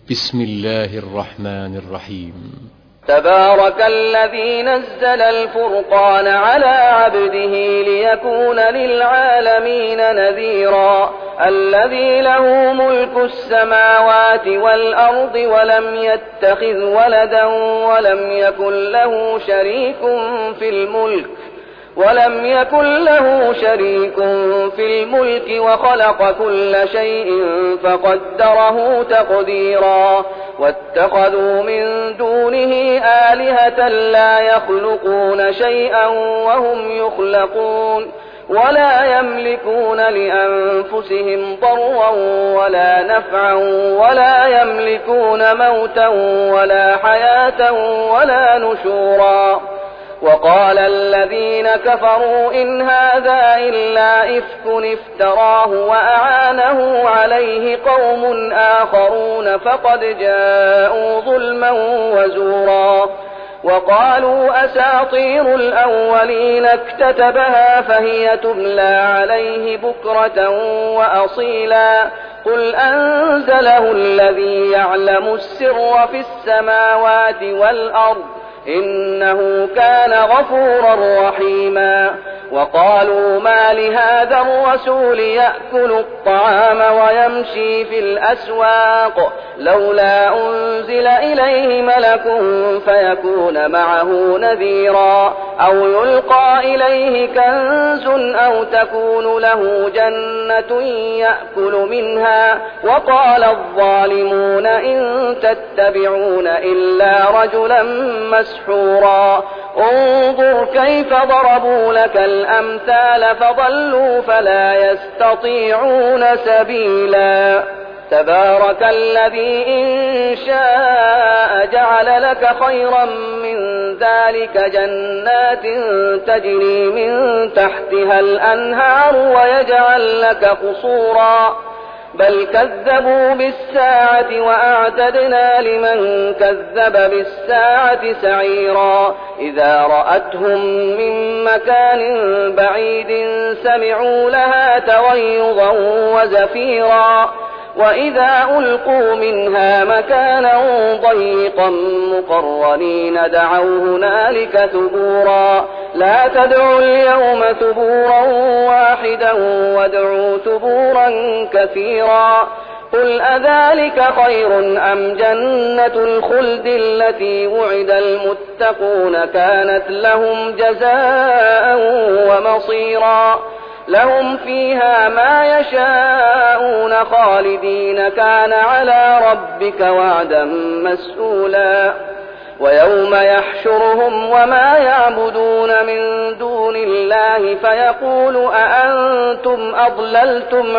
بسم الله الرحمن الرحيم. تبارك الذي نزل الفرقان على عبده ليكون للعالمين نذيرا الذي له ملك السماوات والأرض ولم يتخذ ولدا ولم يكن له شريك في الملك وخلق كل شيء فقدره تقديرا واتخذوا من دونه آلهة لا يخلقون شيئا وهم يخلقون ولا يملكون لأنفسهم ضرا ولا نفعا ولا يملكون موتا ولا حياة ولا نشورا. وقال الذين كفروا إن هذا إلا إفك افتراه وأعانه عليه قوم آخرون فقد جاءوا ظلما وزورا. وقالوا أساطير الأولين اكتتبها فهي تملى عليه بكرة وأصيلا قل أنزله الذي يعلم السر في السماوات والأرض إنه كان غفورا رحيما. وقالوا ما لهذا الرسول يأكل الطعام ويمشي في الأسواق لولا أنزل إليه ملك فيكون معه نذيرا أو يلقى إليه كنز أو تكون له جنة يأكل منها. وقال الظالمون إن تتبعون إلا رجلا مسحورا انظر كيف ضربوا لك الأمثال فضلوا فلا يستطيعون سبيلا. تبارك الذي إن شاء جعل لك خيرا من ذلك جنات تجري من تحتها الأنهار ويجعل لك قصورا بل كذبوا بالساعة وأعتدنا لمن كذب بالساعة سعيرا. إذا رأتهم من مكان بعيد سمعوا لها تغيظا وزفيرا وإذا ألقوا منها مكانا ضيقا مقرنين دعوا هنالك ثبورا لا تدعوا اليوم ثبورا واحدا وادعوا ثبورا كثيرا. قل أذلك خير أم جنة الخلد التي وعد المتقون كانت لهم جزاء ومصيرا لهم فيها ما يشاءون خالدين كان على ربك وعدا مسئولا. ويوم يحشرهم وما يعبدون من دون الله فيقول أأنتم أضللتم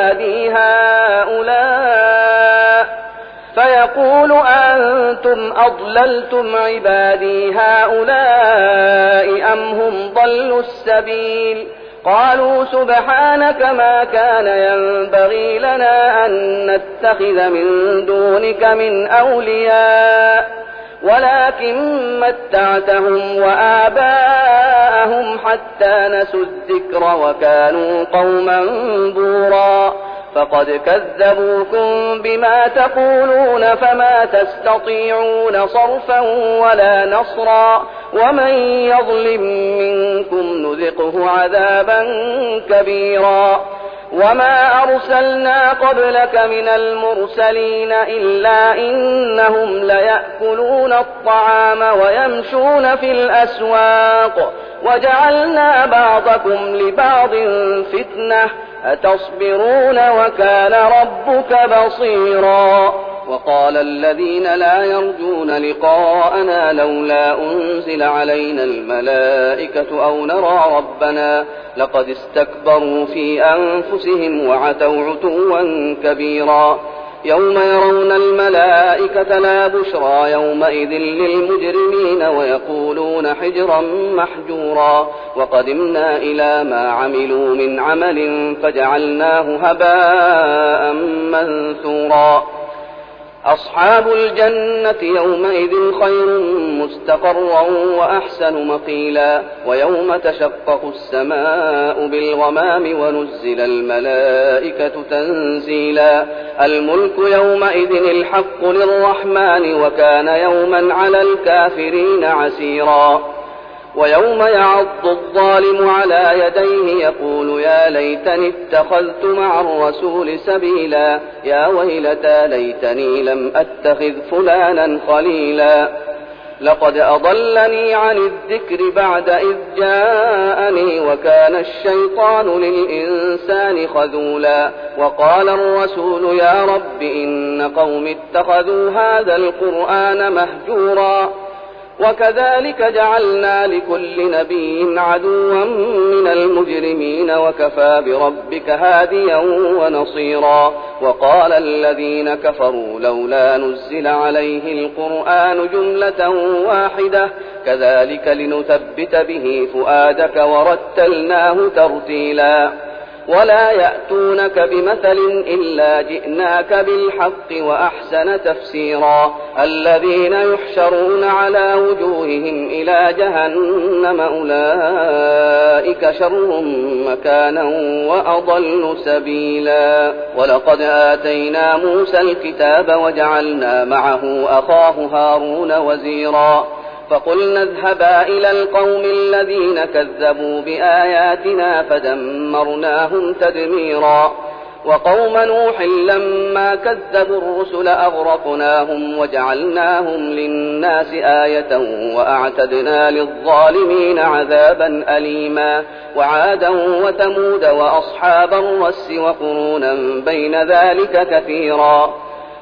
عبادي هؤلاء أم هم ضلوا السبيل. قالوا سبحانك ما كان ينبغي لنا أن نتخذ من دونك من أولياء ولكن متعتهم وآباءهم حتى نسوا الذكر وكانوا قوما بورا. فقد كذبوكم بما تقولون فما تستطيعون صرفا ولا نصرا ومن يظلم منكم نذقه عذابا كبيرا. وما أرسلنا قبلك من المرسلين إلا إنهم ليأكلون الطعام ويمشون في الأسواق وجعلنا بعضكم لبعض فتنة أتصبرون وكان ربك بصيرا. وقال الذين لا يرجون لقاءنا لولا أنزل علينا الملائكة أو نرى ربنا لقد استكبروا في أنفسهم وعتوا عتوا كبيرا. يوم يرون الملائكة لا بشرى يومئذ للمجرمين ويقولون حجرا محجورا. وقدمنا إلى ما عملوا من عمل فجعلناه هباء منثورا. أصحاب الجنة يومئذ خير مستقرا وأحسن مقيلا ويوم تشقق السماء بالغمام ونزل الملائكة تنزيلا الملك يومئذ الحق للرحمن وكان يوما على الكافرين عسيرا ويوم يعض الظالم على يديه يقول يا ليتني اتخذت مع الرسول سبيلا يا ويلتى ليتني لم أتخذ فلانا خليلا لقد أضلني عن الذكر بعد إذ جاءني وكان الشيطان للإنسان خذولا وقال الرسول يا رب إن قوم اتخذوا هذا القرآن مهجورا وكذلك جعلنا لكل نبي عدوا من المجرمين وكفى بربك هاديا ونصيرا وقال الذين كفروا لولا نزل عليه القرآن جملة واحدة كذلك لنثبت به فؤادك ورتلناه ترتيلا ولا يأتونك بمثل إلا جئناك بالحق وأحسن تفسيرا الذين يحشرون على وجوههم إلى جهنم أولئك شر مكانا وأضل سبيلا ولقد آتينا موسى الكتاب وجعلنا معه أخاه هارون وزيرا فقلنا اذهبا إلى القوم الذين كذبوا بآياتنا فدمرناهم تدميرا وقوم نوح لما كذبوا الرسل أغرقناهم وجعلناهم للناس آية وأعتدنا للظالمين عذابا أليما وعادا وثمود وأصحاب الرس وقرونا بين ذلك كثيرا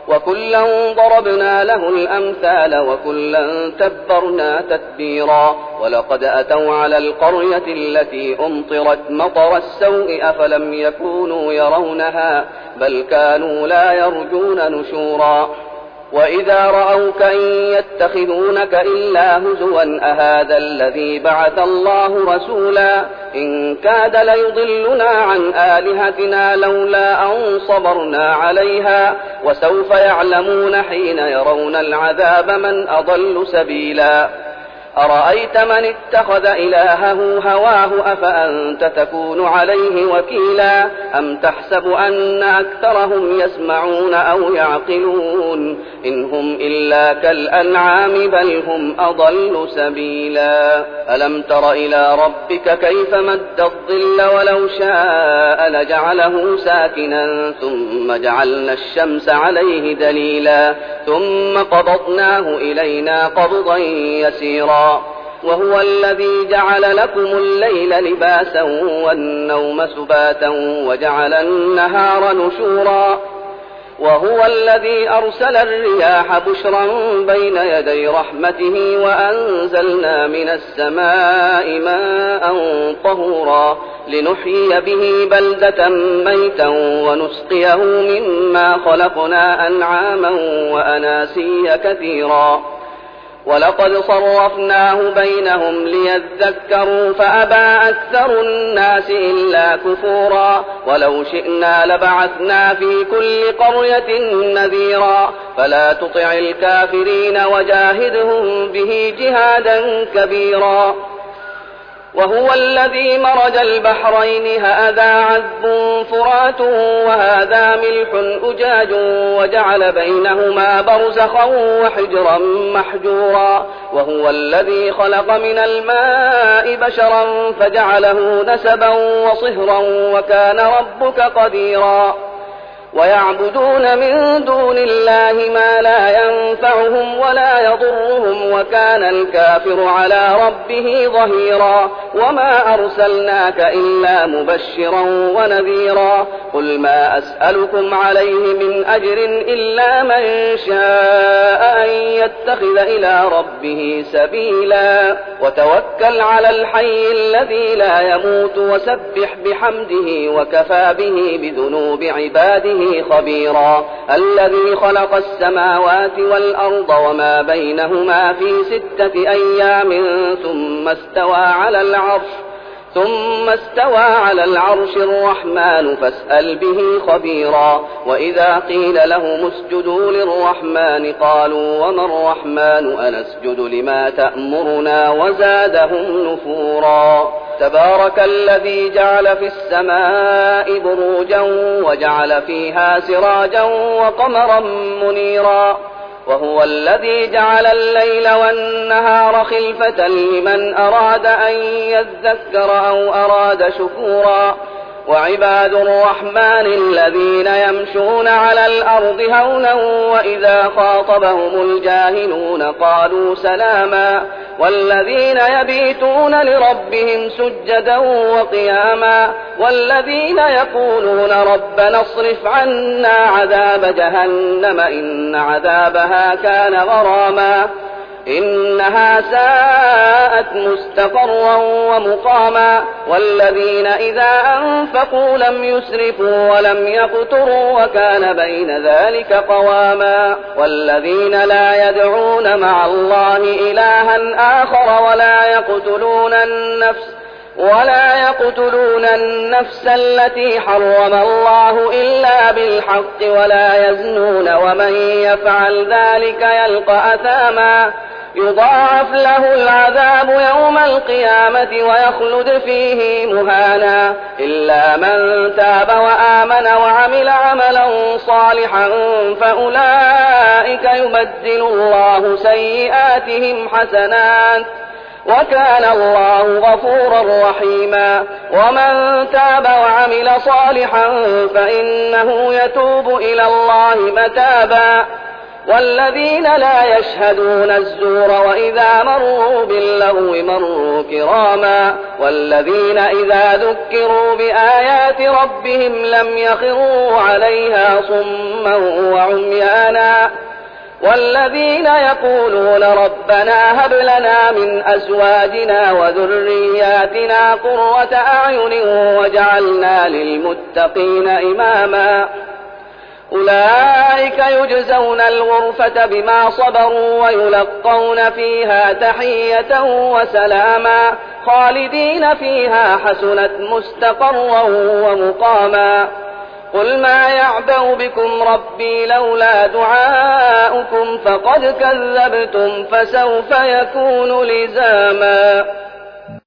وكلا ضربنا له الأمثال وكلا تبرنا تتبيرا ولقد أتوا على القرية التي أمطرت مطر السوء أفلم يكونوا يرونها بل كانوا لا يرجون نشورا وإذا رأوك إن يتخذونك إلا هزوا أهذا الذي بعث الله رسولا إن كاد ليضلنا عن آلهتنا لولا أن صبرنا عليها وسوف يعلمون حين يرون العذاب من أضل سبيلا أرأيت من اتخذ إلهه هواه أفأنت تكون عليه وكيلا أم تحسب أن أكثرهم يسمعون أو يعقلون إن هم إلا كالأنعام بل هم أضل سبيلا ألم تر إلى ربك كيف مد الظل ولو شاء لجعله ساكنا ثم جعلنا الشمس عليه دليلا ثم قبضناه إلينا قبضا يسيرا وهو الذي جعل لكم الليل لباسا والنوم سباتا وجعل النهار نشورا وهو الذي أرسل الرياح بشرا بين يدي رحمته وأنزلنا من السماء ماء طهورا لنحيي به بلدة ميتا ونسقيه مما خلقنا أنعاما وأناسيا كثيرا ولقد صرفناه بينهم ليذكروا فأبى أكثر الناس إلا كفورا ولو شئنا لبعثنا في كل قرية نذيرا فلا تطع الكافرين وجاهدهم به جهادا كبيرا وهو الذي مرج البحرين هذا عذب فرات وهذا ملح أجاج وجعل بينهما برزخا وحجرا محجورا وهو الذي خلق من الماء بشرا فجعله نسبا وصهرا وكان ربك قديرا ويعبدون من دون الله ما لا ينفعهم ولا يضرهم وكان الكافر على ربه ظهيرا وما أرسلناك إلا مبشرا ونذيرا قل ما أسألكم عليه من أجر إلا من شاء أن يتخذ إلى ربه سبيلا وتوكل على الحي الذي لا يموت وسبح بحمده وكفى به بذنوب عباده خبيرا الذي خلق السماوات والأرض وما بينهما في 6 أيام ثم استوى على العرش ثم استوى على العرش الرحمن فاسأل به خبيرا. وإذا قيل لهم اسجدوا للرحمن قالوا وما الرحمن أنسجد لما تأمرنا وزادهم نفورا. تبارك الذي جعل في السماء بروجا وجعل فيها سراجا وقمرا منيرا. وهو الذي جعل الليل والنهار خلفة لمن أراد أن يذكر أو أراد شكورا. وعباد الرحمن الذين يمشون على الأرض هونا وإذا خاطبهم الجاهلون قالوا سلاما. والذين يبيتون لربهم سجدا وقياما. والذين يقولون ربنا اصرف عنا عذاب جهنم إن عذابها كان غراما إنها ساءت مستقرا ومقاما. والذين إذا أنفقوا لم يسرفوا ولم يقتروا وكان بين ذلك قواما. والذين لا يدعون مع الله إلها آخر ولا يقتلون النفس التي حرم الله إلا بالحق ولا يزنون ومن يفعل ذلك يلقى أثاما يضاعف له العذاب يوم القيامة ويخلد فيه مهانا إلا من تاب وآمن وعمل عملا صالحا فأولئك يبدل الله سيئاتهم حسنات وكان الله غفورا رحيما. ومن تاب وعمل صالحا فإنه يتوب إلى الله متابا. والذين لا يشهدون الزور وإذا مروا باللغو مروا كراما. والذين إذا ذكروا بآيات ربهم لم يخروا عليها صما وعميانا. والذين يقولون ربنا هب لنا من أزواجنا وذرياتنا قرة أعين وجعلنا للمتقين إماما. أولئك يجزون الغرفة بما صبروا ويلقون فيها تحية وسلاما خالدين فيها حسنت مستقرا ومقاما. قل ما يعبأ بكم ربي لولا دعاؤكم فقد كذبتم فسوف يكون لزاما.